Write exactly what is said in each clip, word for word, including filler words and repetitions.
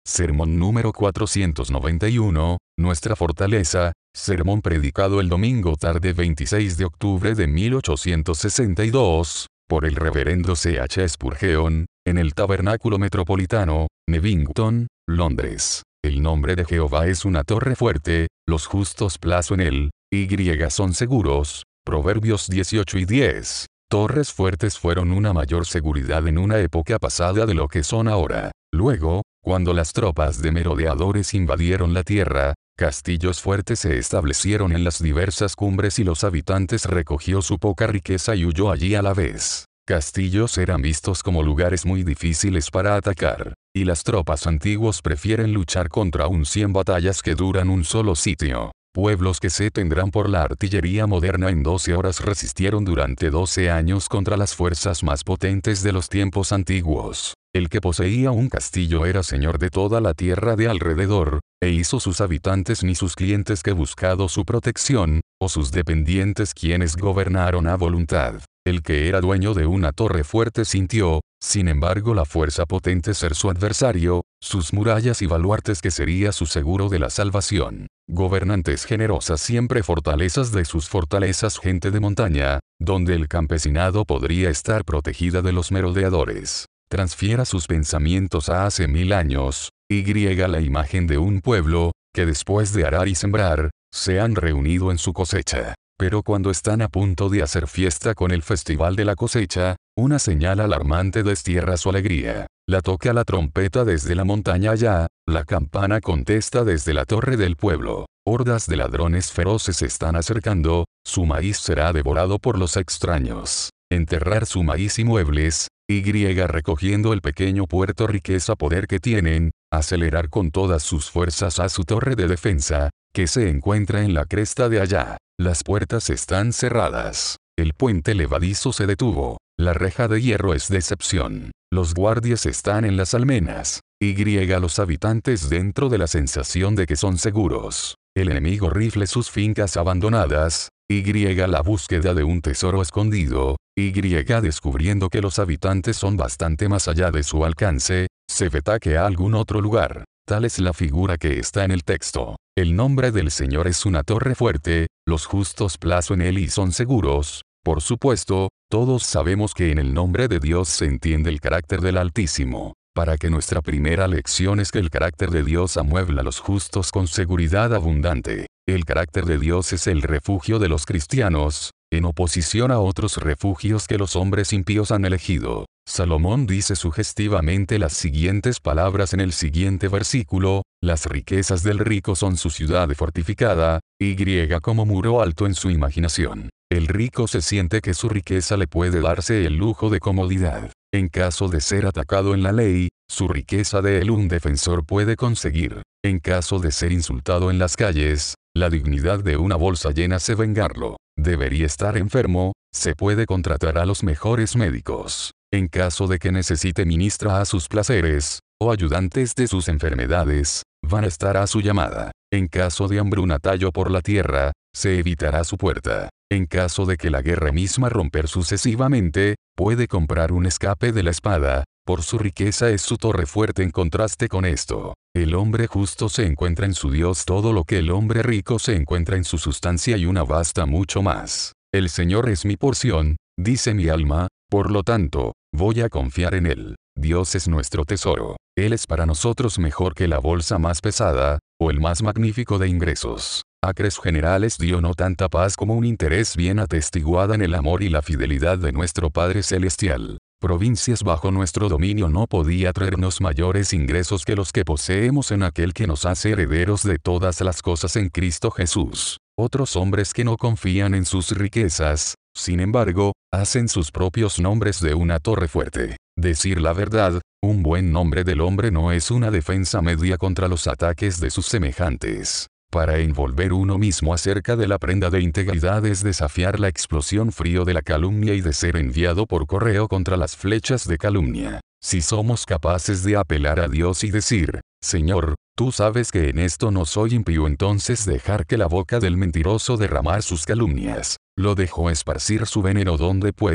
Sermón número cuatrocientos noventa y uno, Nuestra fortaleza, sermón predicado el domingo tarde veintiséis de octubre de mil ochocientos sesenta y dos, por el reverendo C H Spurgeon, en el Tabernáculo Metropolitano, Nevington, Londres. El nombre de Jehová es una torre fuerte, los justos plazo en él, y son seguros. Proverbios dieciocho y diez. Torres fuertes fueron una mayor seguridad en una época pasada de lo que son ahora. Luego, cuando las tropas de merodeadores invadieron la tierra, castillos fuertes se establecieron en las diversas cumbres y los habitantes recogió su poca riqueza y huyó allí a la vez. Castillos eran vistos como lugares muy difíciles para atacar, y las tropas antiguos prefieren luchar contra un cien batallas que duran un solo sitio. Pueblos que se tendrán por la artillería moderna en doce horas resistieron durante doce años contra las fuerzas más potentes de los tiempos antiguos. El que poseía un castillo era señor de toda la tierra de alrededor, e hizo sus habitantes ni sus clientes que buscado su protección, o sus dependientes quienes gobernaron a voluntad. El que era dueño de una torre fuerte sintió, sin embargo, la fuerza potente ser su adversario, sus murallas y baluartes que sería su seguro de la salvación. Gobernantes generosas siempre fortalezas de sus fortalezas gente de montaña, donde el campesinado podría estar protegida de los merodeadores. Transfiera sus pensamientos a hace mil años, y la imagen de un pueblo, que después de arar y sembrar, se han reunido en su cosecha. Pero cuando están a punto de hacer fiesta con el festival de la cosecha, una señal alarmante destierra su alegría. La toca la trompeta desde la montaña allá, la campana contesta desde la torre del pueblo. Hordas de ladrones feroces se están acercando, su maíz será devorado por los extraños. Enterrar su maíz y muebles, y recogiendo el pequeño puerto riqueza poder que tienen, acelerar con todas sus fuerzas a su torre de defensa, que se encuentra en la cresta de allá. Las puertas están cerradas. El puente levadizo se detuvo. La reja de hierro es decepción. Los guardias están en las almenas. Y los habitantes dentro de la sensación de que son seguros. El enemigo rifle sus fincas abandonadas. Y la búsqueda de un tesoro escondido. Y descubriendo que los habitantes son bastante más allá de su alcance, se vetaque a algún otro lugar. Tal es la figura que está en el texto. El nombre del Señor es una torre fuerte, los justos plazo en él y son seguros. Por supuesto, todos sabemos que en el nombre de Dios se entiende el carácter del Altísimo. Para que nuestra primera lección es que el carácter de Dios amuebla a los justos con seguridad abundante. El carácter de Dios es el refugio de los cristianos, en oposición a otros refugios que los hombres impíos han elegido. Salomón dice sugestivamente las siguientes palabras en el siguiente versículo: las riquezas del rico son su ciudad fortificada, y como muro alto en su imaginación. El rico se siente que su riqueza le puede darse el lujo de comodidad. En caso de ser atacado en la ley, su riqueza de él un defensor puede conseguir. En caso de ser insultado en las calles, la dignidad de una bolsa llena se vengarlo. Debería estar enfermo, se puede contratar a los mejores médicos. En caso de que necesite ministra a sus placeres, o ayudantes de sus enfermedades, van a estar a su llamada. En caso de hambruna tallo por la tierra, se evitará su puerta. En caso de que la guerra misma romper sucesivamente, puede comprar un escape de la espada, por su riqueza es su torre fuerte en contraste con esto. El hombre justo se encuentra en su Dios todo lo que el hombre rico se encuentra en su sustancia y una vasta mucho más. El Señor es mi porción, dice mi alma, por lo tanto, voy a confiar en Él. Dios es nuestro tesoro. Él es para nosotros mejor que la bolsa más pesada, o el más magnífico de ingresos. Acres generales dio no tanta paz como un interés bien atestiguada en el amor y la fidelidad de nuestro Padre Celestial. Provincias bajo nuestro dominio no podía traernos mayores ingresos que los que poseemos en aquel que nos hace herederos de todas las cosas en Cristo Jesús. Otros hombres que no confían en sus riquezas, sin embargo, hacen sus propios nombres de una torre fuerte. Decir la verdad, un buen nombre del hombre no es una defensa media contra los ataques de sus semejantes. Para envolver uno mismo acerca de la prenda de integridad es desafiar la explosión frío de la calumnia y de ser enviado por correo contra las flechas de calumnia. Si somos capaces de apelar a Dios y decir, Señor, tú sabes que en esto no soy impío, entonces dejar que la boca del mentiroso derramar sus calumnias, lo dejó esparcir su veneno donde puede.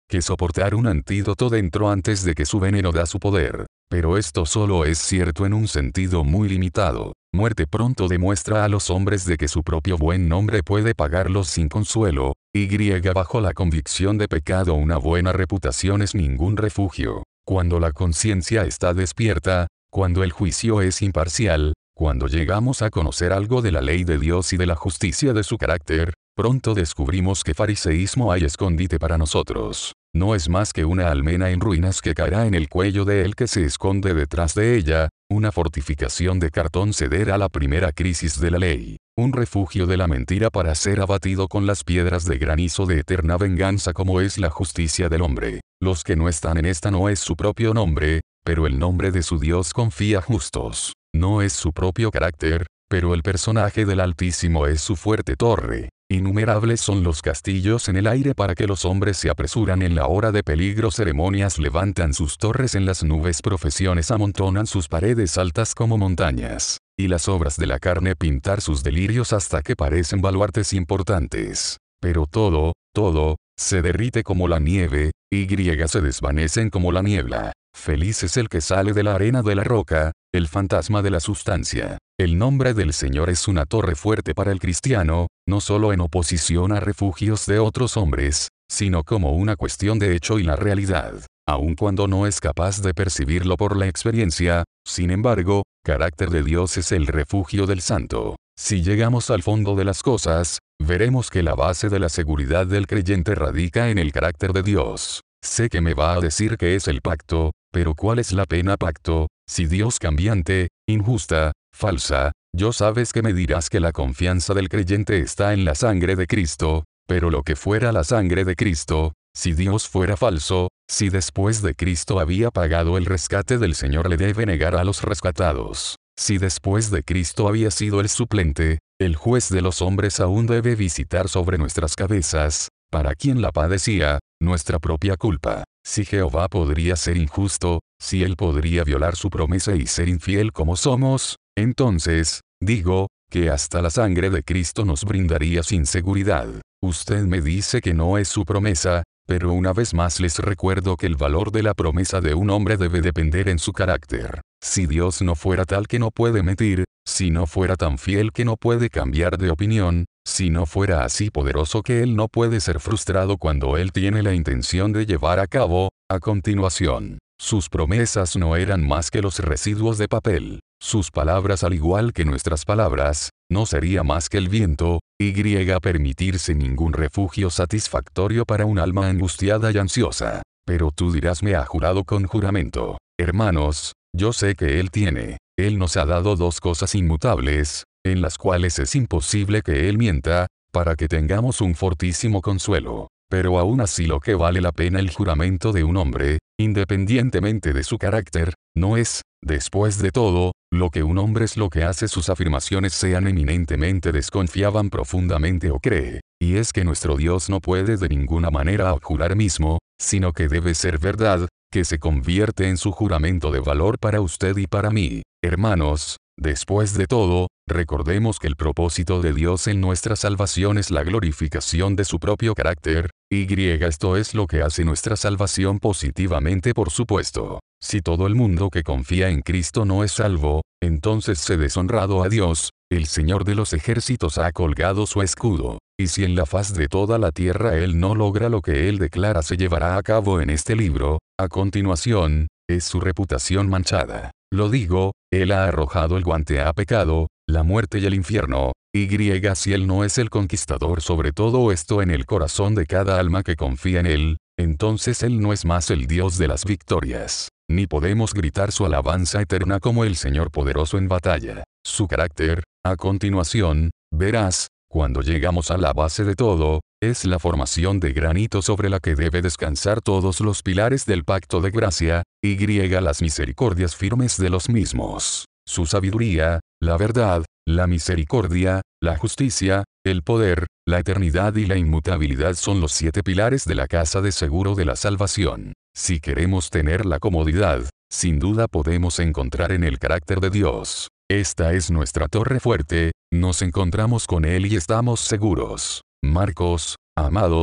que soportar un antídoto dentro antes de que su veneno da su poder. Pero esto solo es cierto en un sentido muy limitado. Muerte pronto demuestra a los hombres de que su propio buen nombre puede pagarlos sin consuelo, y bajo la convicción de pecado una buena reputación es ningún refugio. Cuando la conciencia está despierta, cuando el juicio es imparcial, cuando llegamos a conocer algo de la ley de Dios y de la justicia de su carácter, pronto descubrimos que fariseísmo hay escondite para nosotros. No es más que una almena en ruinas que caerá en el cuello de él que se esconde detrás de ella, una fortificación de cartón ceder a la primera crisis de la ley, un refugio de la mentira para ser abatido con las piedras de granizo de eterna venganza como es la justicia del hombre. Los que no están en esta no es su propio nombre, pero el nombre de su Dios confía justos. No es su propio carácter, pero el personaje del Altísimo es su fuerte torre. Innumerables son los castillos en el aire para que los hombres se apresuran en la hora de peligro. Ceremonias levantan sus torres en las nubes, profesiones amontonan sus paredes altas como montañas, y las obras de la carne pintar sus delirios hasta que parecen baluartes importantes. Pero todo, todo, se derrite como la nieve, y se desvanecen como la niebla. Feliz es el que sale de la arena de la roca, el fantasma de la sustancia. El nombre del Señor es una torre fuerte para el cristiano, no solo en oposición a refugios de otros hombres, sino como una cuestión de hecho y la realidad. Aun cuando no es capaz de percibirlo por la experiencia, sin embargo, carácter de Dios es el refugio del santo. Si llegamos al fondo de las cosas, veremos que la base de la seguridad del creyente radica en el carácter de Dios. Sé que me va a decir que es el pacto, pero ¿cuál es la pena pacto? Si Dios cambiante, injusta, falsa, yo sabes que me dirás que la confianza del creyente está en la sangre de Cristo, pero lo que fuera la sangre de Cristo, si Dios fuera falso, si después de Cristo había pagado el rescate del Señor le debe negar a los rescatados. Si después de Cristo había sido el suplente, el juez de los hombres aún debe visitar sobre nuestras cabezas, para quien la padecía, nuestra propia culpa. Si Jehová podría ser injusto, si él podría violar su promesa y ser infiel como somos, entonces, digo, que hasta la sangre de Cristo nos brindaría sin seguridad. Usted me dice que no es su promesa, pero una vez más les recuerdo que el valor de la promesa de un hombre debe depender en su carácter. Si Dios no fuera tal que no puede mentir, si no fuera tan fiel que no puede cambiar de opinión, si no fuera así poderoso que Él no puede ser frustrado cuando Él tiene la intención de llevar a cabo, a continuación, sus promesas no eran más que los residuos de papel. Sus palabras al igual que nuestras palabras, no sería más que el viento, y permitirse ningún refugio satisfactorio para un alma angustiada y ansiosa. Pero tú dirás me ha jurado con juramento. Hermanos, yo sé que Él tiene, Él nos ha dado dos cosas inmutables, en las cuales es imposible que Él mienta, para que tengamos un fortísimo consuelo. Pero aún así lo que vale la pena el juramento de un hombre, independientemente de su carácter, no es, después de todo, lo que un hombre es lo que hace sus afirmaciones sean eminentemente desconfiaban profundamente o cree, y es que nuestro Dios no puede de ninguna manera abjurar mismo, sino que debe ser verdad, que se convierte en su juramento de valor para usted y para mí. Hermanos, después de todo, recordemos que el propósito de Dios en nuestra salvación es la glorificación de su propio carácter, y esto es lo que hace nuestra salvación positivamente por supuesto. Si todo el mundo que confía en Cristo no es salvo, entonces se deshonrado a Dios, el Señor de los ejércitos ha colgado su escudo, y si en la faz de toda la tierra Él no logra lo que Él declara se llevará a cabo en este libro, a continuación, es su reputación manchada. Lo digo, Él ha arrojado el guante a pecado, la muerte y el infierno, y si Él no es el conquistador sobre todo esto en el corazón de cada alma que confía en Él, entonces Él no es más el Dios de las victorias, ni podemos gritar su alabanza eterna como el Señor poderoso en batalla. Su carácter, a continuación, verás, cuando llegamos a la base de todo, es la formación de granito sobre la que debe descansar todos los pilares del pacto de gracia, y las misericordias firmes de los mismos. Su sabiduría, la verdad, la misericordia, la justicia, el poder, la eternidad y la inmutabilidad son los siete pilares de la casa de seguro de la salvación. Si queremos tener la comodidad, sin duda podemos encontrar en el carácter de Dios. Esta es nuestra torre fuerte, nos encontramos con Él y estamos seguros. Marcos, amados,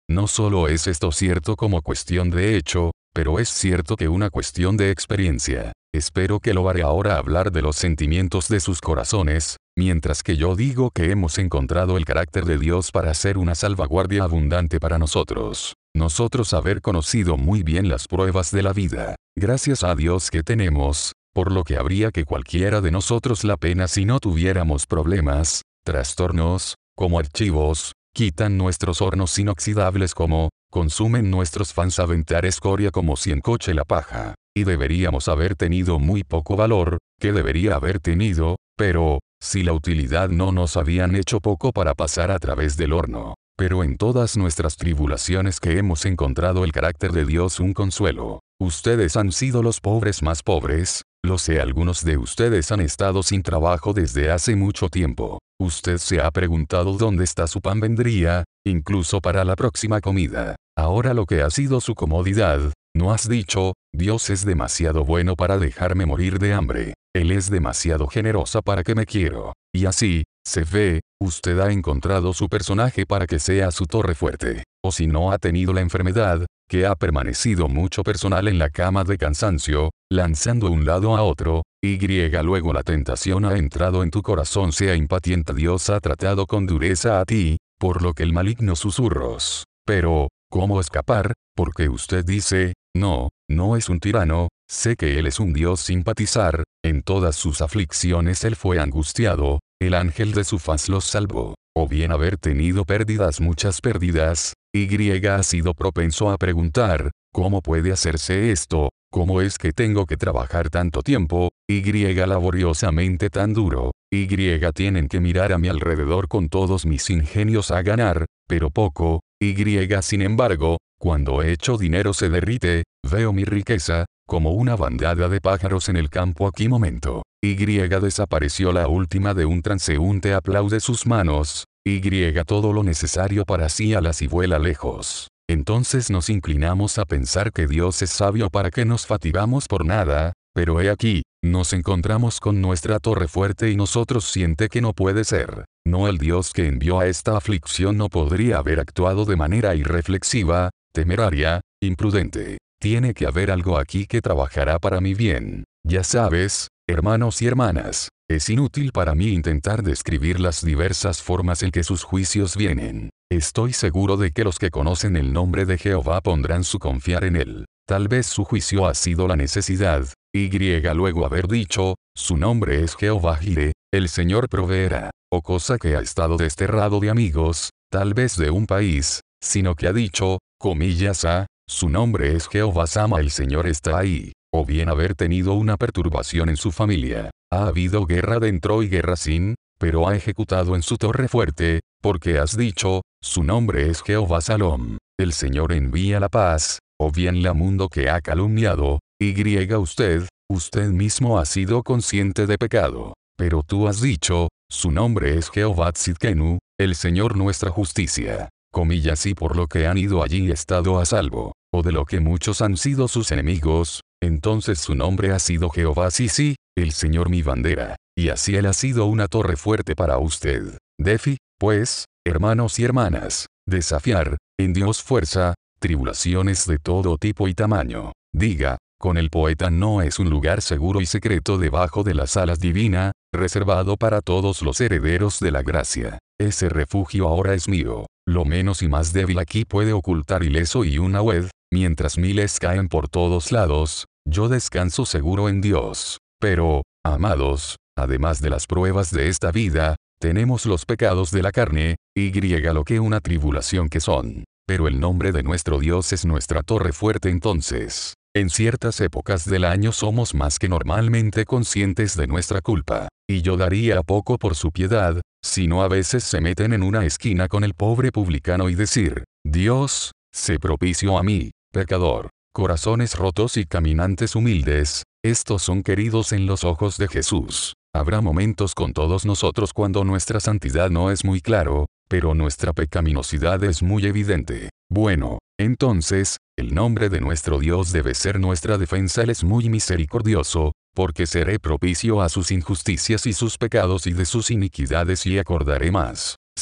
no solo es esto cierto como cuestión de hecho, pero es cierto que una cuestión de experiencia. Espero que lo haré ahora hablar de los sentimientos de sus corazones, mientras que yo digo que hemos encontrado el carácter de Dios para ser una salvaguardia abundante para nosotros. Nosotros haber conocido muy bien las pruebas de la vida, gracias a Dios que tenemos, por lo que habría que cualquiera de nosotros la pena si no tuviéramos problemas, trastornos, como archivos, quitan nuestros hornos inoxidables como, consumen nuestros fans aventar escoria como si encoche la paja. Y deberíamos haber tenido muy poco valor, que debería haber tenido, pero, si la utilidad no nos habían hecho poco para pasar a través del horno. Pero en todas nuestras tribulaciones que hemos encontrado el carácter de Dios un consuelo. Ustedes han sido los pobres más pobres, lo sé, algunos de ustedes han estado sin trabajo desde hace mucho tiempo. Usted se ha preguntado dónde está su pan vendría, incluso para la próxima comida. Ahora lo que ha sido su comodidad, no has dicho, Dios es demasiado bueno para dejarme morir de hambre. Él es demasiado generosa para que me quiero. Y así, se ve, usted ha encontrado su personaje para que sea su torre fuerte. O si no ha tenido la enfermedad, que ha permanecido mucho personal en la cama de cansancio, lanzando un lado a otro, y luego la tentación ha entrado en tu corazón, sea impaciente, Dios ha tratado con dureza a ti, por lo que el maligno susurros. Pero, ¿cómo escapar? Porque usted dice, no, no es un tirano, sé que él es un Dios simpatizar, en todas sus aflicciones él fue angustiado, el ángel de su faz los salvó. O bien haber tenido pérdidas, muchas pérdidas, Y ha sido propenso a preguntar, ¿cómo puede hacerse esto? ¿Cómo es que tengo que trabajar tanto tiempo? Y laboriosamente tan duro. Y tienen que mirar a mi alrededor con todos mis ingenios a ganar, pero poco. Y sin embargo, cuando he hecho dinero se derrite, veo mi riqueza, como una bandada de pájaros en el campo. Aquí momento. Y desapareció la última de un transeúnte aplaude sus manos. Y todo lo necesario para sí alas y vuela lejos. Entonces nos inclinamos a pensar que Dios es sabio para que nos fatigamos por nada, pero he aquí, nos encontramos con nuestra torre fuerte y nosotros siente que no puede ser. No, el Dios que envió a esta aflicción no podría haber actuado de manera irreflexiva, temeraria, imprudente. Tiene que haber algo aquí que trabajará para mi bien. Ya sabes, hermanos y hermanas, es inútil para mí intentar describir las diversas formas en que sus juicios vienen. Estoy seguro de que los que conocen el nombre de Jehová pondrán su confiar en él. Tal vez su juicio ha sido la necesidad, y luego haber dicho, su nombre es Jehová Jireh, el Señor proveerá, o cosa que ha estado desterrado de amigos, tal vez de un país, sino que ha dicho, comillas a, su nombre es Jehová Sama, el Señor está ahí. O bien haber tenido una perturbación en su familia. Ha habido guerra dentro y guerra sin, pero ha ejecutado en su torre fuerte, porque has dicho, su nombre es Jehová Salom, el Señor envía la paz. O bien la mundo que ha calumniado, y usted, usted mismo ha sido consciente de pecado. Pero tú has dicho, su nombre es Jehová Tzidkenu, el Señor nuestra justicia. Comillas, y por lo que han ido allí y estado a salvo, o de lo que muchos han sido sus enemigos, entonces su nombre ha sido Jehová Sisi, el Señor mi bandera, y así él ha sido una torre fuerte para usted. Defi, pues, hermanos y hermanas, desafiar, en Dios fuerza, tribulaciones de todo tipo y tamaño. Diga, con el poeta no es un lugar seguro y secreto debajo de las alas divina, reservado para todos los herederos de la gracia. Ese refugio ahora es mío. Lo menos y más débil aquí puede ocultar ileso y una web, mientras miles caen por todos lados, yo descanso seguro en Dios. Pero, amados, además de las pruebas de esta vida, tenemos los pecados de la carne, y lo que una tribulación que son. Pero el nombre de nuestro Dios es nuestra torre fuerte. Entonces, en ciertas épocas del año somos más que normalmente conscientes de nuestra culpa, y yo daría poco por su piedad, si no a veces se meten en una esquina con el pobre publicano y decir, Dios, sé propicio a mí, pecador. Corazones rotos y caminantes humildes, estos son queridos en los ojos de Jesús. Habrá momentos con todos nosotros cuando nuestra santidad no es muy claro, pero nuestra pecaminosidad es muy evidente. Bueno, entonces, el nombre de nuestro Dios debe ser nuestra defensa. Él es muy misericordioso, porque seré propicio a sus injusticias y sus pecados y de sus iniquidades y acordaré más. Sí,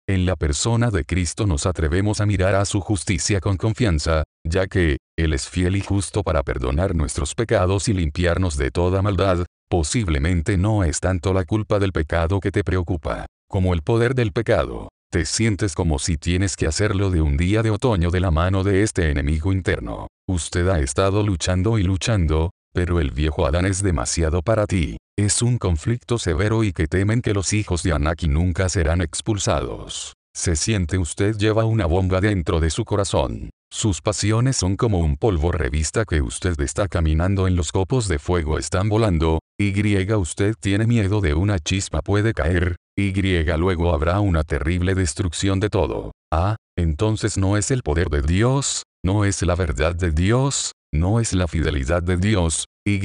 En la persona de Cristo nos atrevemos a mirar a su justicia con confianza, ya que, Él es fiel y justo para perdonar nuestros pecados y limpiarnos de toda maldad. Posiblemente no es tanto la culpa del pecado que te preocupa, como el poder del pecado. Te sientes como si tienes que hacerlo de un día de otoño de la mano de este enemigo interno. Usted ha estado luchando y luchando, pero el viejo Adán es demasiado para ti. Es un conflicto severo y que temen que los hijos de Anaki nunca serán expulsados. Se siente usted lleva una bomba dentro de su corazón. Sus pasiones son como un polvo revista que usted está caminando en los copos de fuego están volando, y usted tiene miedo de una chispa puede caer, y luego habrá una terrible destrucción de todo. Ah, entonces no es el poder de Dios, no es la verdad de Dios, no es la fidelidad de Dios, y,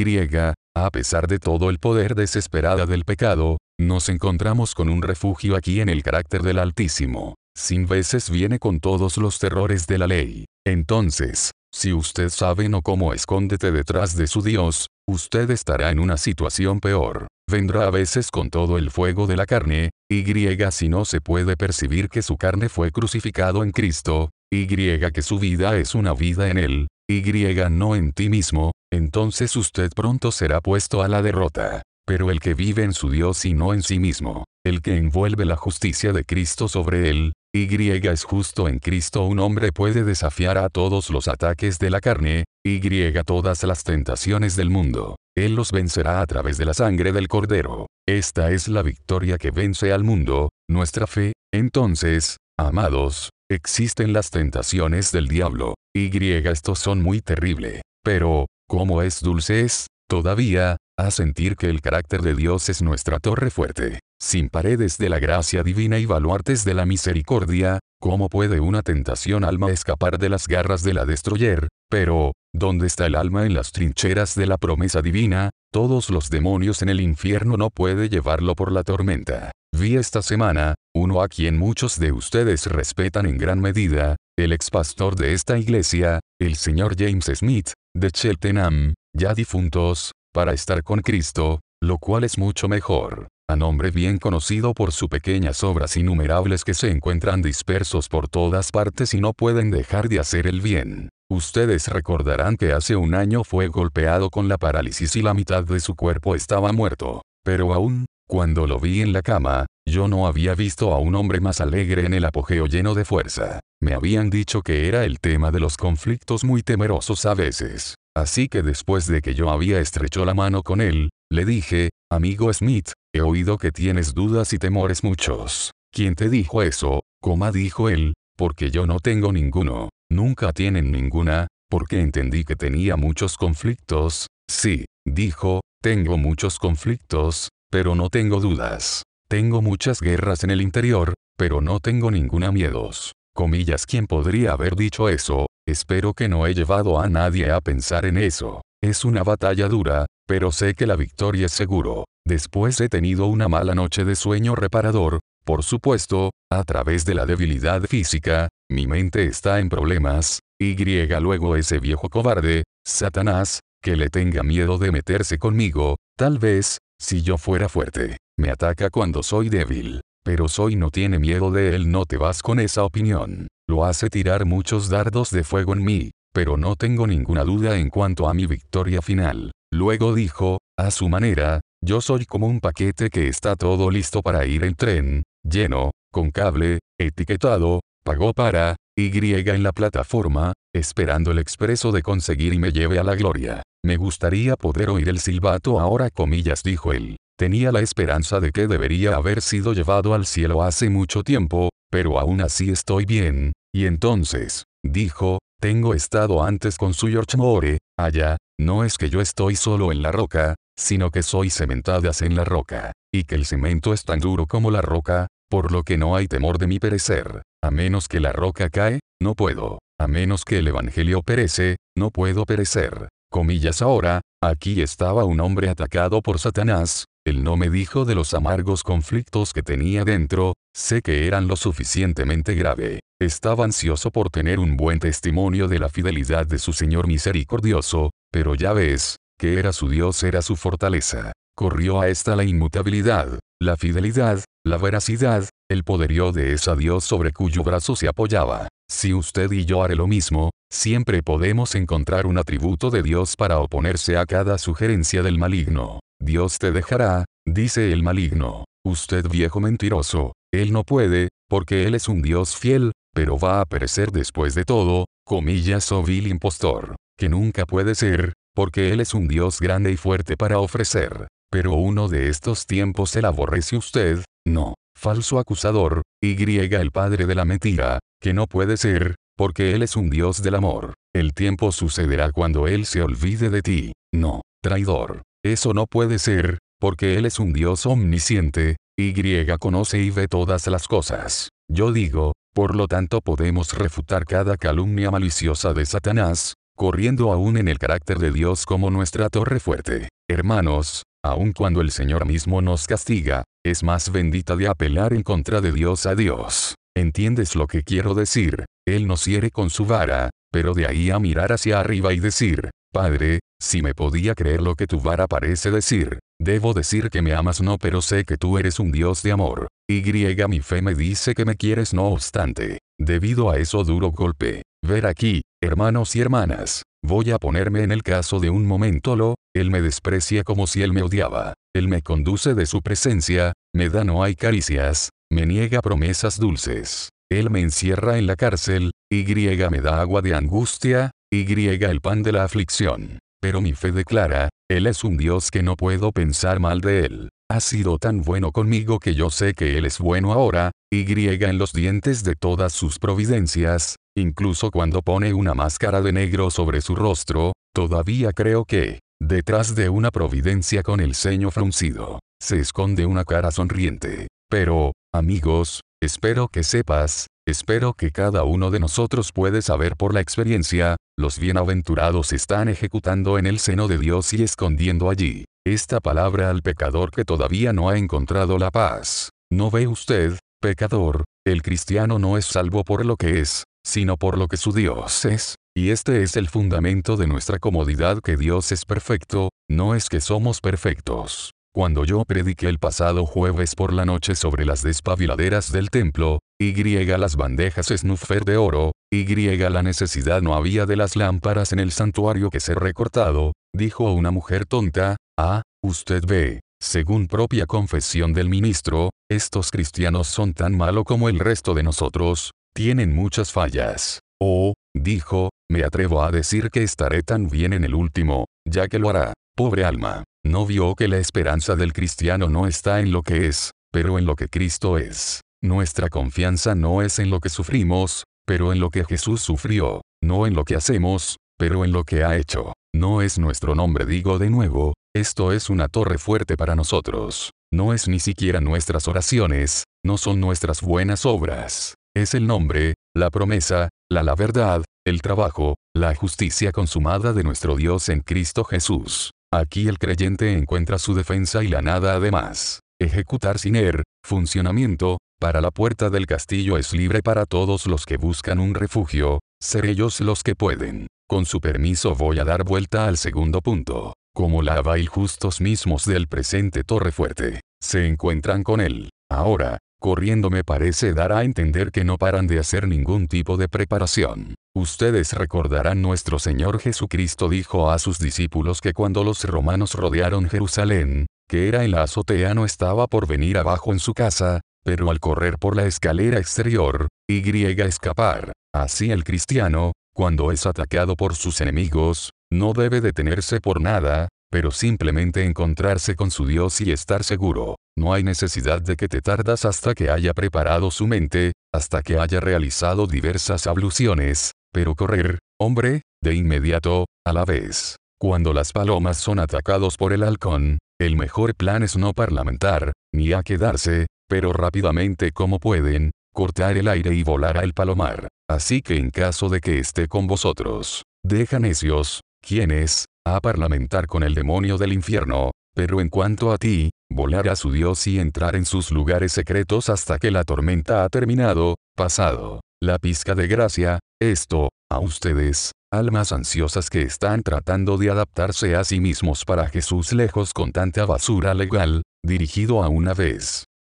a pesar de todo el poder desesperada del pecado, nos encontramos con un refugio aquí en el carácter del Altísimo. Sin veces viene con todos los terrores de la ley. Entonces, si usted sabe no cómo escóndete detrás de su Dios, usted estará en una situación peor. Vendrá a veces con todo el fuego de la carne, y si no se puede percibir que su carne fue crucificado en Cristo, y que su vida es una vida en Él, y no en ti mismo, entonces usted pronto será puesto a la derrota. Pero el que vive en su Dios y no en sí mismo, el que envuelve la justicia de Cristo sobre él, y es justo en Cristo, un hombre puede desafiar a todos los ataques de la carne, y todas las tentaciones del mundo. Él los vencerá a través de la sangre del Cordero. Esta es la victoria que vence al mundo, nuestra fe. Entonces, amados, existen las tentaciones del diablo, y estos son muy terribles. Pero, ¿cómo es dulce es, todavía, a sentir que el carácter de Dios es nuestra torre fuerte, sin paredes de la gracia divina y baluartes de la misericordia? ¿Cómo puede una tentación alma escapar de las garras de la destroyer? Pero, ¿dónde está el alma en las trincheras de la promesa divina? Todos los demonios en el infierno no puede llevarlo por la tormenta. Vi esta semana, uno a quien muchos de ustedes respetan en gran medida, el ex pastor de esta iglesia, el señor James Smith, de Cheltenham, ya difuntos, para estar con Cristo, lo cual es mucho mejor. A nombre bien conocido por sus pequeñas obras innumerables que se encuentran dispersos por todas partes y no pueden dejar de hacer el bien. Ustedes recordarán que hace un año fue golpeado con la parálisis y la mitad de su cuerpo estaba muerto. Pero aún, cuando lo vi en la cama, yo no había visto a un hombre más alegre en el apogeo lleno de fuerza. Me habían dicho que era el tema de los conflictos muy temerosos a veces. Así que después de que yo había estrechado la mano con él, le dije, amigo Smith, he oído que tienes dudas y temores muchos. ¿Quién te dijo eso? Coma dijo él, porque yo no tengo ninguno. Nunca tienen ninguna, porque entendí que tenía muchos conflictos. Sí, dijo, tengo muchos conflictos, pero no tengo dudas. Tengo muchas guerras en el interior, pero no tengo ninguna miedos. Comillas, ¿quién podría haber dicho eso? Espero que no he llevado a nadie a pensar en eso. Es una batalla dura, pero sé que la victoria es seguro. Después he tenido una mala noche de sueño reparador, por supuesto, a través de la debilidad física, mi mente está en problemas, y luego ese viejo cobarde, Satanás, que le tenga miedo de meterse conmigo, tal vez, si yo fuera fuerte, me ataca cuando soy débil. Pero Soy no tiene miedo de él, no te vas con esa opinión. Lo hace tirar muchos dardos de fuego en mí, pero no tengo ninguna duda en cuanto a mi victoria final. Luego dijo, a su manera, yo soy como un paquete que está todo listo para ir en tren, lleno, con cable, etiquetado, pagó para, Y en la plataforma, esperando el expreso de conseguir y me lleve a la gloria. Me gustaría poder oír el silbato ahora, comillas, dijo él. Tenía la esperanza de que debería haber sido llevado al cielo hace mucho tiempo, pero aún así estoy bien. Y entonces, dijo, tengo estado antes con su George Moore, allá, no es que yo estoy solo en la roca, sino que soy cementadas en la roca, y que el cemento es tan duro como la roca, por lo que no hay temor de mi perecer. A menos que la roca cae, no puedo. A menos que el evangelio perece, no puedo perecer. Comillas ahora, aquí estaba un hombre atacado por Satanás. Él no me dijo de los amargos conflictos que tenía dentro, sé que eran lo suficientemente grave. Estaba ansioso por tener un buen testimonio de la fidelidad de su Señor misericordioso, pero ya ves, que era su Dios, era su fortaleza. Corrió a esta la inmutabilidad, la fidelidad, la veracidad, el poderío de ese Dios sobre cuyo brazo se apoyaba. Si usted y yo haré lo mismo, siempre podemos encontrar un atributo de Dios para oponerse a cada sugerencia del maligno. Dios te dejará, dice el maligno. Usted viejo mentiroso, Él no puede, porque Él es un Dios fiel, pero va a perecer después de todo, comillas o vil impostor, que nunca puede ser, porque Él es un Dios grande y fuerte para ofrecer. Pero uno de estos tiempos Él aborrece usted, no, falso acusador, y el padre de la mentira, que no puede ser, porque Él es un Dios del amor. El tiempo sucederá cuando Él se olvide de ti, no, traidor. Eso no puede ser, porque Él es un Dios omnisciente, y conoce y ve todas las cosas. Yo digo, por lo tanto podemos refutar cada calumnia maliciosa de Satanás, corriendo aún en el carácter de Dios como nuestra torre fuerte. Hermanos, aun cuando el Señor mismo nos castiga, es más bendita de apelar en contra de Dios a Dios. ¿Entiendes lo que quiero decir? Él nos hiere con su vara, pero de ahí a mirar hacia arriba y decir, Padre, si me podía creer lo que tu vara parece decir, debo decir que me amas no, pero sé que tú eres un Dios de amor. Y mi fe me dice que me quieres no obstante. Debido a eso duro golpe. Ver aquí, hermanos y hermanas, voy a ponerme en el caso de un momento lo, Él me desprecia como si Él me odiaba. Él me conduce de su presencia, me da no hay caricias, me niega promesas dulces. Él me encierra en la cárcel, y me da agua de angustia, y el pan de la aflicción. Pero mi fe declara, Él es un Dios que no puedo pensar mal de Él. Ha sido tan bueno conmigo que yo sé que Él es bueno ahora, y en los dientes de todas sus providencias, incluso cuando pone una máscara de negro sobre su rostro, todavía creo que, detrás de una providencia con el ceño fruncido, se esconde una cara sonriente. Pero, amigos, espero que sepas, espero que cada uno de nosotros puede saber por la experiencia, los bienaventurados están ejecutando en el seno de Dios y escondiendo allí esta palabra al pecador que todavía no ha encontrado la paz. ¿No ve usted, pecador? El cristiano no es salvo por lo que es, sino por lo que su Dios es, y este es el fundamento de nuestra comodidad, que Dios es perfecto, no es que somos perfectos. Cuando yo prediqué el pasado jueves por la noche sobre las despabiladeras del templo, y las bandejas snuffer de oro, y la necesidad no había de las lámparas en el santuario que ser recortado, dijo una mujer tonta, ah, usted ve, según propia confesión del ministro, estos cristianos son tan malos como el resto de nosotros, tienen muchas fallas. Oh, dijo, me atrevo a decir que estaré tan bien en el último, ya que lo hará. Pobre alma, no vio que la esperanza del cristiano no está en lo que es, pero en lo que Cristo es. Nuestra confianza no es en lo que sufrimos, pero en lo que Jesús sufrió, no en lo que hacemos, pero en lo que ha hecho. No es nuestro nombre, digo de nuevo, esto es una torre fuerte para nosotros. No es ni siquiera nuestras oraciones, no son nuestras buenas obras. Es el nombre, la promesa, la la verdad, el trabajo, la justicia consumada de nuestro Dios en Cristo Jesús. Aquí el creyente encuentra su defensa y la nada además. Ejecutar sin er, funcionamiento, para la puerta del castillo es libre para todos los que buscan un refugio, ser ellos los que pueden. Con su permiso voy a dar vuelta al segundo punto. Como la y justos mismos del presente torre fuerte, se encuentran con él. Ahora, corriendo me parece dar a entender que no paran de hacer ningún tipo de preparación. Ustedes recordarán, nuestro Señor Jesucristo dijo a sus discípulos que cuando los romanos rodearon Jerusalén, que era en la azotea, no estaba por venir abajo en su casa, pero al correr por la escalera exterior, y escapar. Así el cristiano, cuando es atacado por sus enemigos, no debe detenerse por nada, pero simplemente encontrarse con su Dios y estar seguro. No hay necesidad de que te tardas hasta que haya preparado su mente, hasta que haya realizado diversas abluciones, pero correr, hombre, de inmediato, a la vez. Cuando las palomas son atacados por el halcón, el mejor plan es no parlamentar, ni a quedarse, pero rápidamente como pueden, cortar el aire y volar al palomar. Así que en caso de que esté con vosotros, deja necios, quienes, a parlamentar con el demonio del infierno, pero en cuanto a ti, volar a su Dios y entrar en sus lugares secretos hasta que la tormenta ha terminado, pasado. La pizca de gracia, esto, a ustedes, almas ansiosas que están tratando de adaptarse a sí mismos para Jesús lejos con tanta basura legal, dirigido a una vez.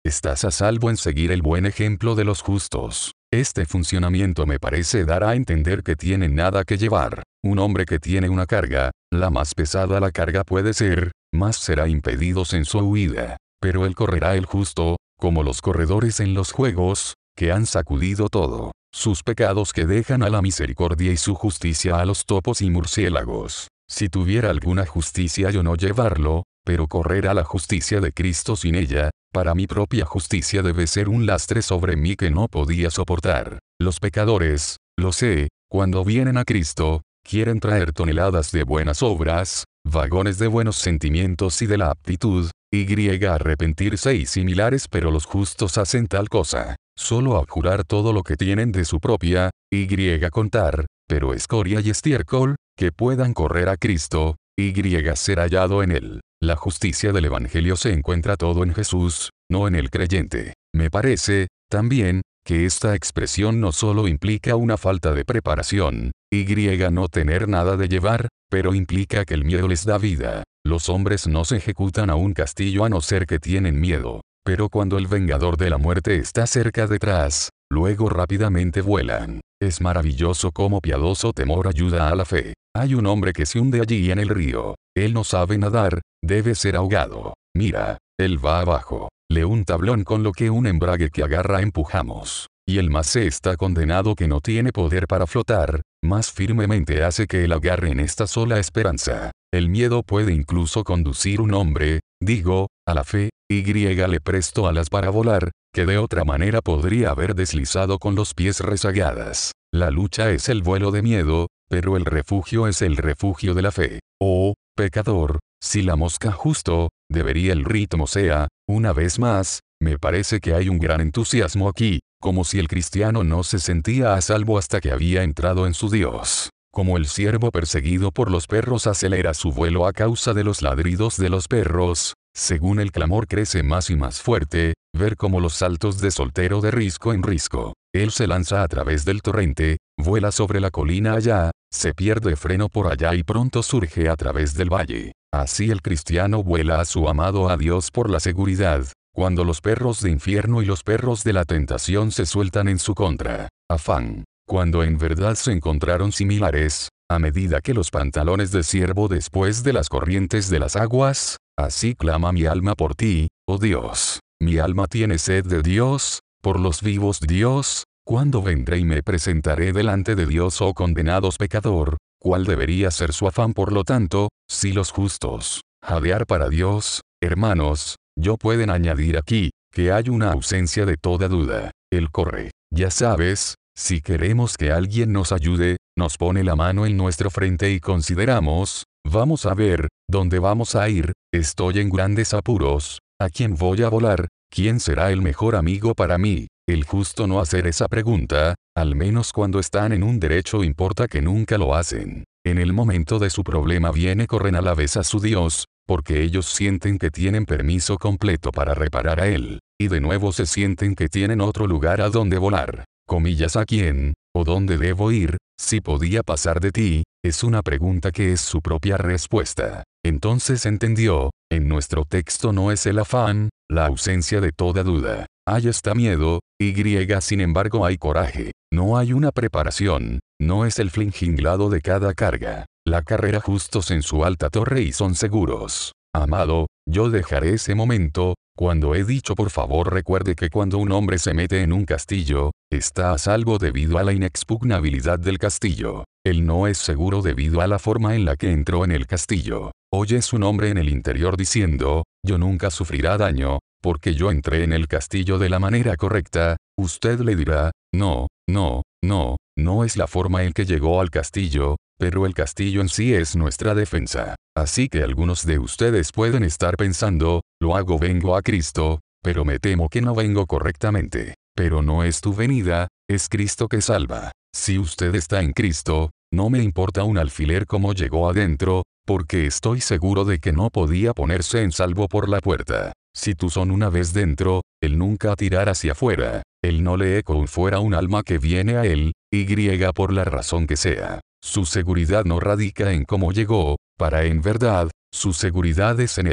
estás a salvo en seguir el buen ejemplo de los justos. Este funcionamiento me parece dar a entender que tiene nada que llevar. Un hombre que tiene una carga, la más pesada la carga puede ser, más será impedidos en su huida. Pero él correrá el justo, como los corredores en los juegos, que han sacudido todo, sus pecados que dejan a la misericordia y su justicia a los topos y murciélagos. Si tuviera alguna justicia yo no llevarlo, pero correr a la justicia de Cristo sin ella, para mi propia justicia debe ser un lastre sobre mí que no podía soportar. Los pecadores, lo sé, cuando vienen a Cristo, quieren traer toneladas de buenas obras, vagones de buenos sentimientos y de la aptitud, y arrepentirse y similares, pero los justos hacen tal cosa, solo abjurar todo lo que tienen de su propia, y contar, pero escoria y estiércol, que puedan correr a Cristo, y ser hallado en él. La justicia del Evangelio se encuentra todo en Jesús, no en el creyente. Me parece, también, que esta expresión no solo implica una falta de preparación, y no tener nada de llevar, pero implica que el miedo les da vida. Los hombres no se ejecutan a un castillo a no ser que tienen miedo, pero cuando el vengador de la muerte está cerca detrás, luego rápidamente vuelan. Es maravilloso cómo piadoso temor ayuda a la fe. Hay un hombre que se hunde allí en el río. Él no sabe nadar, debe ser ahogado. Mira, él va abajo. Le un tablón con lo que un embrague que agarra empujamos. Y el más se está condenado que no tiene poder para flotar, más firmemente hace que él agarre en esta sola esperanza. El miedo puede incluso conducir un hombre, digo, a la fe, y le presto alas para volar, que de otra manera podría haber deslizado con los pies rezagadas. La lucha es el vuelo de miedo, pero el refugio es el refugio de la fe. Oh, pecador, si la mosca justo, debería el ritmo sea, una vez más, me parece que hay un gran entusiasmo aquí, como si el cristiano no se sentía a salvo hasta que había entrado en su Dios. Como el ciervo perseguido por los perros acelera su vuelo a causa de los ladridos de los perros, según el clamor crece más y más fuerte, ver como los saltos de soltero de risco en risco. Él se lanza a través del torrente, vuela sobre la colina allá, se pierde freno por allá y pronto surge a través del valle. Así el cristiano vuela a su amado a Dios por la seguridad, cuando los perros de infierno y los perros de la tentación se sueltan en su contra. Afán. Cuando en verdad se encontraron similares, a medida que los pantalones de ciervo después de las corrientes de las aguas, así clama mi alma por ti, oh Dios. Mi alma tiene sed de Dios, por los vivos Dios, ¿cuándo vendré y me presentaré delante de Dios, oh condenados pecador? ¿Cuál debería ser su afán por lo tanto, si los justos, jadear para Dios, hermanos, yo pueden añadir aquí, que hay una ausencia de toda duda. Él corre, ya sabes, si queremos que alguien nos ayude, nos pone la mano en nuestro frente y consideramos, vamos a ver, ¿dónde vamos a ir? Estoy en grandes apuros, ¿a quién voy a volar? ¿Quién será el mejor amigo para mí? El justo no hacer esa pregunta, al menos cuando están en un derecho importa que nunca lo hacen. En el momento de su problema viene corren a la vez a su Dios, porque ellos sienten que tienen permiso completo para reparar a él, y de nuevo se sienten que tienen otro lugar a donde volar. Comillas a quién, o dónde debo ir, si podía pasar de ti, es una pregunta que es su propia respuesta. Entonces entendió, en nuestro texto no es el afán, la ausencia de toda duda. Hay está miedo, y sin embargo hay coraje. No hay una preparación, no es el flinginglado de cada carga. La carrera justos en su alta torre y son seguros. Amado, yo dejaré ese momento, cuando he dicho por favor recuerde que cuando un hombre se mete en un castillo, está a salvo debido a la inexpugnabilidad del castillo. Él no es seguro debido a la forma en la que entró en el castillo. Oye su nombre en el interior diciendo, yo nunca sufrirá daño, porque yo entré en el castillo de la manera correcta. Usted le dirá, no, no, no, no es la forma en que llegó al castillo, pero el castillo en sí es nuestra defensa. Así que algunos de ustedes pueden estar pensando, lo hago vengo a Cristo, pero me temo que no vengo correctamente. Pero no es tu venida, es Cristo que salva. Si usted está en Cristo, no me importa un alfiler cómo llegó adentro, porque estoy seguro de que no podía ponerse en salvo por la puerta. Si tú son una vez dentro, él nunca tirará hacia afuera. Él no lee con fuera un alma que viene a él, y por la razón que sea. Su seguridad no radica en cómo llegó, para en verdad, su seguridad es en él.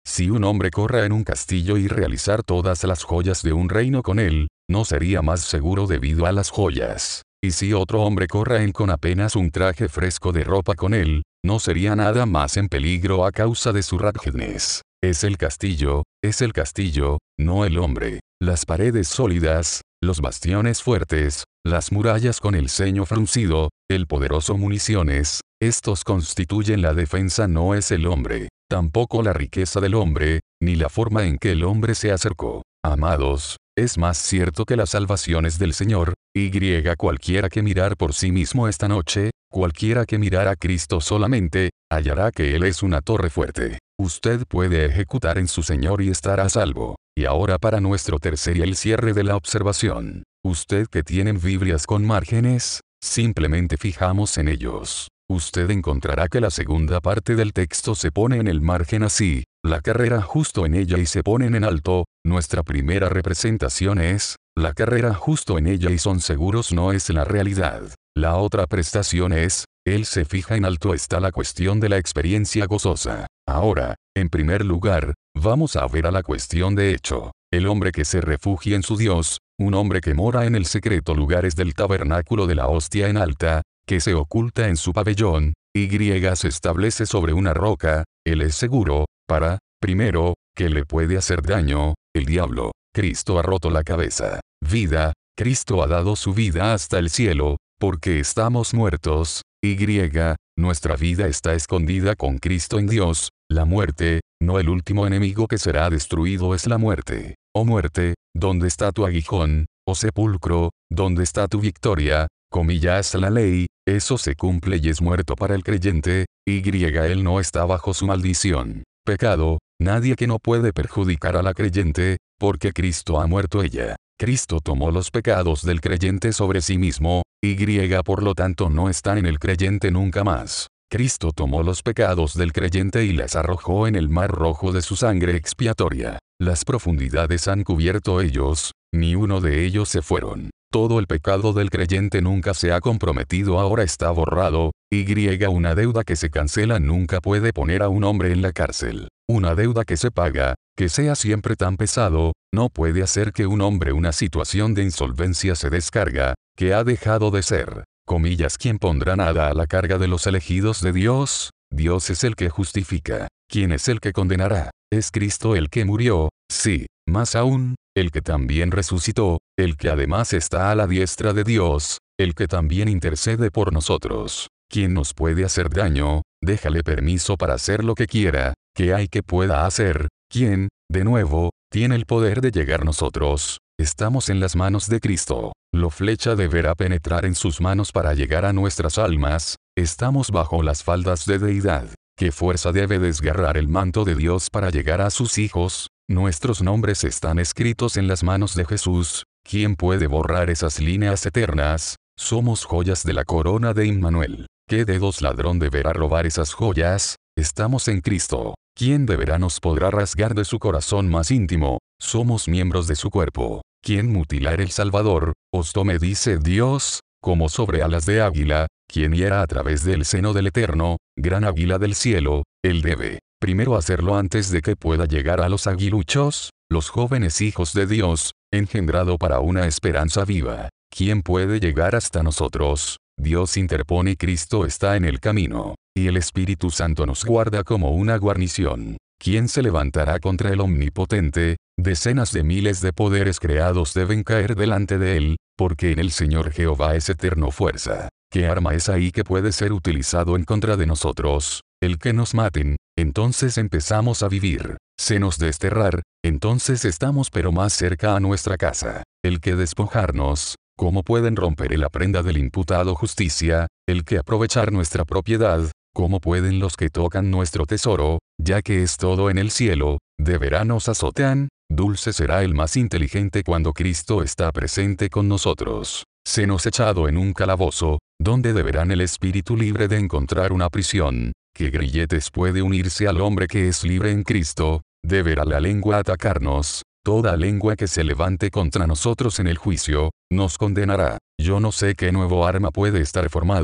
Si un hombre corra en un castillo y realizar todas las joyas de un reino con él, no sería más seguro debido a las joyas. Y si otro hombre corra en con apenas un traje fresco de ropa con él, no sería nada más en peligro a causa de su raggedness. Es el castillo, es el castillo, no el hombre. Las paredes sólidas, los bastiones fuertes, las murallas con el ceño fruncido, el poderoso municiones, estos constituyen la defensa, no es el hombre. Tampoco la riqueza del hombre, ni la forma en que el hombre se acercó. Amados, es más cierto que las salvaciones del Señor, y cualquiera que mirar por sí mismo esta noche, cualquiera que mirar a Cristo solamente, hallará que Él es una torre fuerte. Usted puede ejecutar en su Señor y estar a salvo. Y ahora para nuestro tercer y el cierre de la observación. Usted que tienen Biblias con márgenes, simplemente fijamos en ellos. Usted encontrará que la segunda parte del texto se pone en el margen así, la carrera justo en ella y se ponen en alto. Nuestra primera representación es, la carrera justo en ella y son seguros, no es la realidad. La otra prestación es, él se fija en alto, está la cuestión de la experiencia gozosa. Ahora, en primer lugar, vamos a ver a la cuestión de hecho. El hombre que se refugia en su Dios, un hombre que mora en el secreto lugares del tabernáculo de la hostia en alta, que se oculta en su pabellón, y se establece sobre una roca, él es seguro, para, primero, que le puede hacer daño, el diablo. Cristo ha roto la cabeza. Vida, Cristo ha dado su vida hasta el cielo, porque estamos muertos, y nuestra vida está escondida con Cristo en Dios. La muerte, no el último enemigo que será destruido es la muerte. Oh muerte, ¿dónde está tu aguijón? Oh sepulcro, ¿dónde está tu victoria? Comillas la ley, eso se cumple y es muerto para el creyente, y él no está bajo su maldición. Pecado, nadie que no puede perjudicar a la creyente, porque Cristo ha muerto ella. Cristo tomó los pecados del creyente sobre sí mismo, y por lo tanto no están en el creyente nunca más. Cristo tomó los pecados del creyente y las arrojó en el mar rojo de su sangre expiatoria. Las profundidades han cubierto ellos, ni uno de ellos se fueron. Todo el pecado del creyente nunca se ha comprometido, ahora está borrado, y una deuda que se cancela nunca puede poner a un hombre en la cárcel. Una deuda que se paga, que sea siempre tan pesado, no puede hacer que un hombre una situación de insolvencia se descarga, que ha dejado de ser. Comillas, ¿quién pondrá nada a la carga de los elegidos de Dios? Dios es el que justifica. ¿Quién es el que condenará? Es Cristo el que murió, sí, más aún, el que también resucitó, el que además está a la diestra de Dios, el que también intercede por nosotros. ¿Quién nos puede hacer daño? Déjale permiso para hacer lo que quiera, que hay que pueda hacer. ¿Quién, de nuevo, tiene el poder de llegar nosotros? Estamos en las manos de Cristo. Lo flecha deberá penetrar en sus manos para llegar a nuestras almas. Estamos bajo las faldas de deidad. ¿Qué fuerza debe desgarrar el manto de Dios para llegar a sus hijos? Nuestros nombres están escritos en las manos de Jesús. ¿Quién puede borrar esas líneas eternas? Somos joyas de la corona de Immanuel. ¿Qué dedos ladrón deberá robar esas joyas? Estamos en Cristo. ¿Quién de veras podrá rasgar de su corazón más íntimo? Somos miembros de su cuerpo. ¿Quién mutilar el Salvador? Os tome, dice Dios, como sobre alas de águila. ¿Quién hiera a través del seno del Eterno, gran águila del cielo? Él debe, primero hacerlo antes de que pueda llegar a los aguiluchos, los jóvenes hijos de Dios, engendrado para una esperanza viva. ¿Quién puede llegar hasta nosotros? Dios interpone, Cristo está en el camino, y el Espíritu Santo nos guarda como una guarnición. ¿Quién se levantará contra el Omnipotente? Decenas de miles de poderes creados deben caer delante de él, porque en el Señor Jehová es eterno fuerza. ¿Qué arma es ahí que puede ser utilizado en contra de nosotros? El que nos maten, entonces empezamos a vivir. Se nos desterrar, entonces estamos pero más cerca a nuestra casa. El que despojarnos, ¿cómo pueden romper la prenda del imputado justicia? El que aprovechar nuestra propiedad, ¿cómo pueden los que tocan nuestro tesoro? Ya que es todo en el cielo, ¿de veras nos azotean? Dulce será el más inteligente cuando Cristo está presente con nosotros. Se nos echado en un calabozo, donde deberán el espíritu libre de encontrar una prisión. ¿Qué grilletes puede unirse al hombre que es libre en Cristo? ¿Deberá la lengua atacarnos? Toda lengua que se levante contra nosotros en el juicio, nos condenará. Yo no sé qué nuevo arma puede estar formado,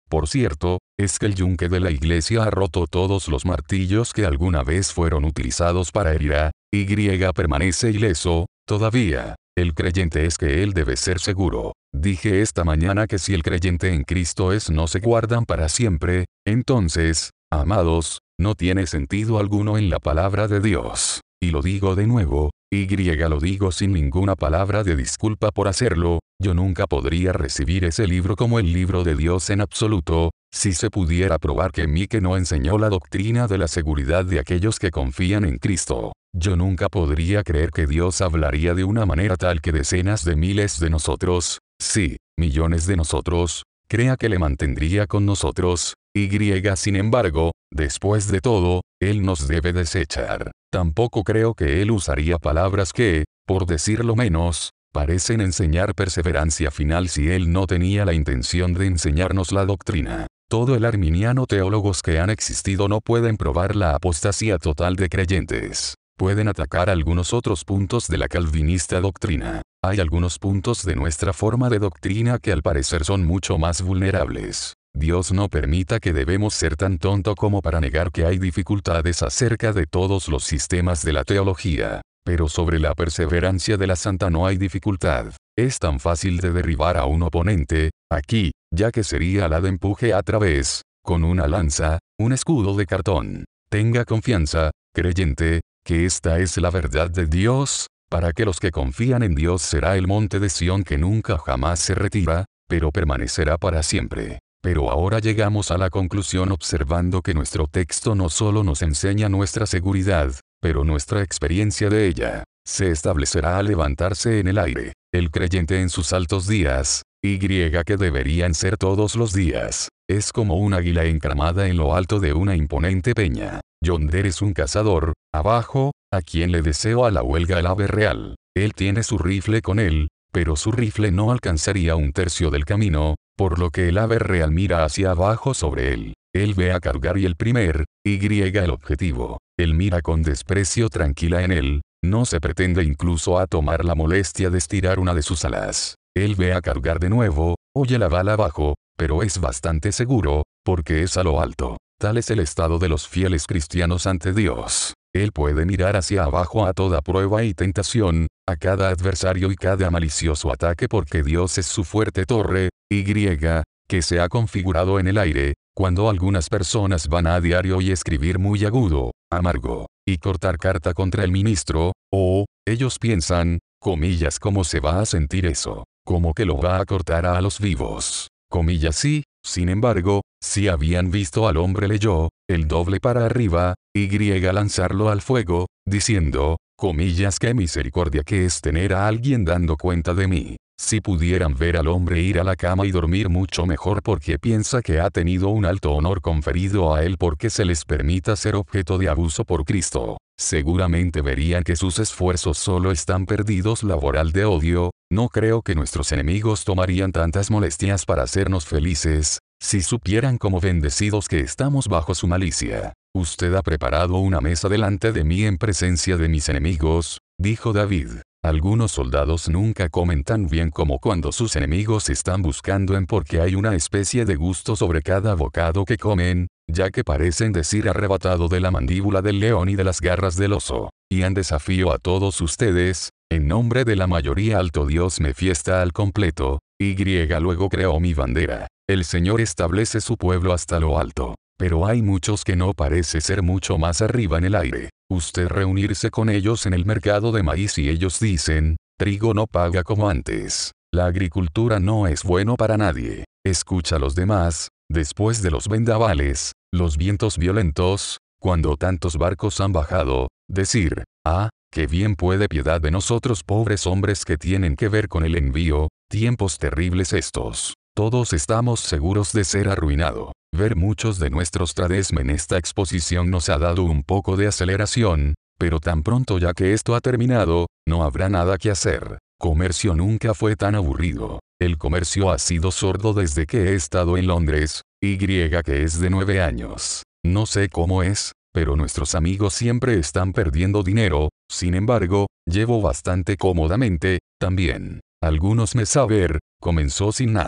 Por cierto, es que el yunque de la iglesia ha roto todos los martillos que alguna vez fueron utilizados para herir a Y permanece ileso, todavía. El creyente es que él debe ser seguro. Dije esta mañana que si el creyente en Cristo es no se guardan para siempre, entonces, amados, no tiene sentido alguno en la palabra de Dios. Y lo digo de nuevo, Y lo digo sin ninguna palabra de disculpa por hacerlo, yo nunca podría recibir ese libro como el libro de Dios en absoluto, si se pudiera probar que Mike no enseñó la doctrina de la seguridad de aquellos que confían en Cristo. Yo nunca podría creer que Dios hablaría de una manera tal que decenas de miles de nosotros, sí, millones de nosotros, crea que le mantendría con nosotros. Y sin embargo, después de todo, Él nos debe desechar. Tampoco creo que Él usaría palabras que, por decirlo menos, parecen enseñar perseverancia final si Él no tenía la intención de enseñarnos la doctrina. Todo el arminiano teólogos que han existido no pueden probar la apostasía total de creyentes. Pueden atacar algunos otros puntos de la calvinista doctrina. Hay algunos puntos de nuestra forma de doctrina que al parecer son mucho más vulnerables. Dios no permita que debemos ser tan tonto como para negar que hay dificultades acerca de todos los sistemas de la teología. Pero sobre la perseverancia de la santa no hay dificultad. Es tan fácil de derribar a un oponente, aquí, ya que sería la de empuje a través, con una lanza, un escudo de cartón. Tenga confianza, creyente, que esta es la verdad de Dios, para que los que confían en Dios será el monte de Sión que nunca jamás se retira, pero permanecerá para siempre. Pero ahora llegamos a la conclusión observando que nuestro texto no solo nos enseña nuestra seguridad, pero nuestra experiencia de ella, se establecerá al levantarse en el aire. El creyente en sus altos días, Y que deberían ser todos los días, es como un águila encramada en lo alto de una imponente peña. Yonder es un cazador, abajo, a quien le deseo a la huelga el ave real. Él tiene su rifle con él, pero su rifle no alcanzaría un tercio del camino, por lo que el ave real mira hacia abajo sobre él. Él ve a cargar y el primer, Y el objetivo. Él mira con desprecio tranquila en él, no se pretende incluso a tomar la molestia de estirar una de sus alas. Él ve a cargar de nuevo, oye la bala abajo, pero es bastante seguro, porque es a lo alto. Tal es el estado de los fieles cristianos ante Dios. Él puede mirar hacia abajo a toda prueba y tentación, a cada adversario y cada malicioso ataque porque Dios es su fuerte torre, Y, que se ha configurado en el aire, cuando algunas personas van a diario y escribir muy agudo, amargo, y cortar carta contra el ministro, o, ellos piensan, comillas, ¿cómo se va a sentir eso? Como que lo va a cortar a los vivos. Comillas sí, sin embargo, si habían visto al hombre leyó, el doble para arriba, Y lanzarlo al fuego, diciendo, comillas, qué misericordia que es tener a alguien dando cuenta de mí. Si pudieran ver al hombre ir a la cama y dormir mucho mejor porque piensa que ha tenido un alto honor conferido a él porque se les permita ser objeto de abuso por Cristo, seguramente verían que sus esfuerzos solo están perdidos laboral de odio. No creo que nuestros enemigos tomarían tantas molestias para hacernos felices, si supieran cómo bendecidos que estamos bajo su malicia. Usted ha preparado una mesa delante de mí en presencia de mis enemigos, dijo David. Algunos soldados nunca comen tan bien como cuando sus enemigos están buscando en porque hay una especie de gusto sobre cada bocado que comen, ya que parecen decir arrebatado de la mandíbula del león y de las garras del oso. Y en desafío a todos ustedes, en nombre de la mayoría alto Dios me fiesta al completo, Y luego creó mi bandera. El Señor establece su pueblo hasta lo alto. Pero hay muchos que no parece ser mucho más arriba en el aire. Usted reunirse con ellos en el mercado de maíz y ellos dicen, trigo no paga como antes. La agricultura no es bueno para nadie. Escucha a los demás, después de los vendavales, los vientos violentos, cuando tantos barcos han bajado, decir, ah, qué bien puede piedad de nosotros pobres hombres que tienen que ver con el envío, tiempos terribles estos. Todos estamos seguros de ser arruinado. Ver muchos de nuestros tradesmen en esta exposición nos ha dado un poco de aceleración, pero tan pronto ya que esto ha terminado, no habrá nada que hacer. Comercio nunca fue tan aburrido. El comercio ha sido sordo desde que he estado en Londres, Y que es de nueve años. No sé cómo es, pero nuestros amigos siempre están perdiendo dinero, sin embargo, llevo bastante cómodamente, también. Algunos mes a ver, comenzó sin nada.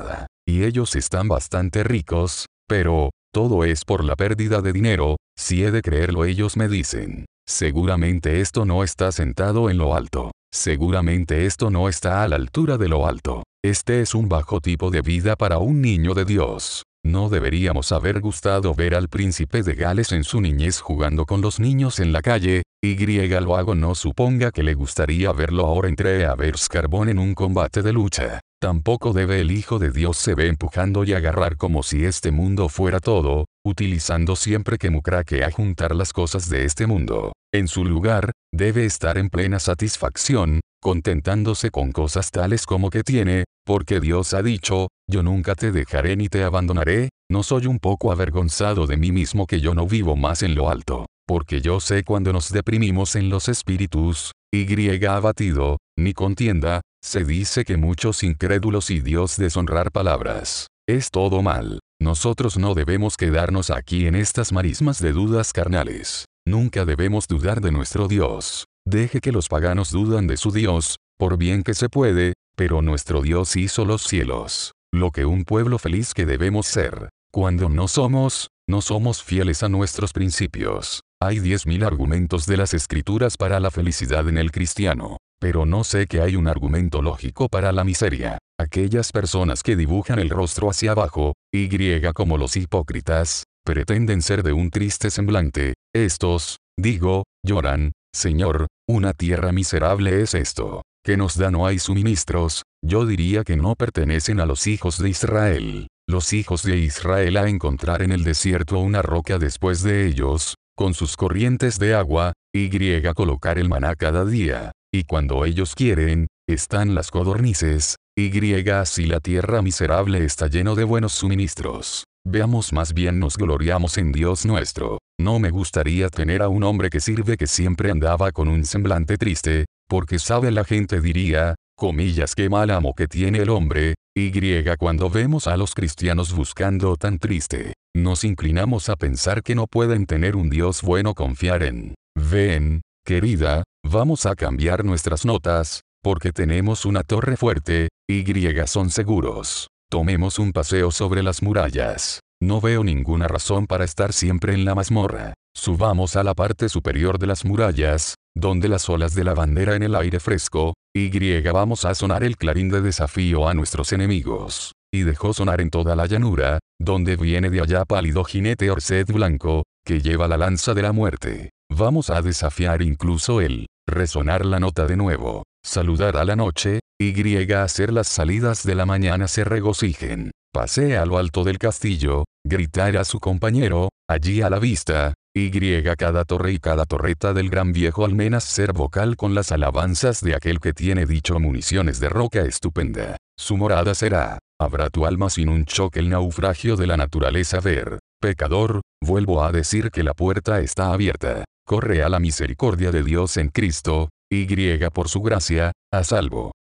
y ellos están bastante ricos, pero, todo es por la pérdida de dinero, si he de creerlo ellos me dicen. Seguramente esto no está sentado en lo alto. Seguramente esto no está a la altura de lo alto. Este es un bajo tipo de vida para un niño de Dios. No deberíamos haber gustado ver al príncipe de Gales en su niñez jugando con los niños en la calle, y lo hago no suponga que le gustaría verlo ahora entre a ver carbón en un combate de lucha. Tampoco debe el Hijo de Dios se ve empujando y agarrar como si este mundo fuera todo, utilizando siempre que mucraque a juntar las cosas de este mundo. En su lugar, debe estar en plena satisfacción, contentándose con cosas tales como que tiene, porque Dios ha dicho, yo nunca te dejaré ni te abandonaré. No soy un poco avergonzado de mí mismo que yo no vivo más en lo alto, porque yo sé cuando nos deprimimos en los espíritus, y abatido, ni contienda, se dice que muchos incrédulos y Dios deshonrar palabras. Es todo mal. Nosotros no debemos quedarnos aquí en estas marismas de dudas carnales. Nunca debemos dudar de nuestro Dios. Deje que los paganos dudan de su Dios, por bien que se puede, pero nuestro Dios hizo los cielos. Lo que un pueblo feliz que debemos ser. Cuando no somos, no somos fieles a nuestros principios. Hay diez mil argumentos de las escrituras para la felicidad en el cristiano, pero no sé que hay un argumento lógico para la miseria. Aquellas personas que dibujan el rostro hacia abajo, y como los hipócritas, pretenden ser de un triste semblante. Estos, digo, lloran, Señor, una tierra miserable es esto. Que nos da no hay suministros. Yo diría que no pertenecen a los hijos de Israel. Los hijos de Israel a encontrar en el desierto una roca después de ellos, con sus corrientes de agua, y colocar el maná cada día. Y cuando ellos quieren, están las codornices, y así la tierra miserable está lleno de buenos suministros. Veamos más bien nos gloriamos en Dios nuestro. No me gustaría tener a un hombre que sirve que siempre andaba con un semblante triste, porque sabe la gente diría, comillas qué mal amo que tiene el hombre, y cuando vemos a los cristianos buscando tan triste, nos inclinamos a pensar que no pueden tener un Dios bueno confiar en. Ven, querida, vamos a cambiar nuestras notas, porque tenemos una torre fuerte, y son seguros. Tomemos un paseo sobre las murallas. No veo ninguna razón para estar siempre en la mazmorra. Subamos a la parte superior de las murallas, donde las olas de la bandera en el aire fresco, y vamos a sonar el clarín de desafío a nuestros enemigos. Y dejó sonar en toda la llanura, donde viene de allá pálido jinete Orced blanco, que lleva la lanza de la muerte. Vamos a desafiar incluso él, resonar la nota de nuevo, saludar a la noche, y hacer las salidas de la mañana se regocijen. Pase a lo alto del castillo, gritar a su compañero, allí a la vista, y cada torre y cada torreta del gran viejo Almenas ser vocal con las alabanzas de aquel que tiene dicho municiones de roca estupenda. Su morada será, habrá tu alma sin un choque el naufragio de la naturaleza ver. Pecador, vuelvo a decir que la puerta está abierta. Corre a la misericordia de Dios en Cristo, y por su gracia, a salvo.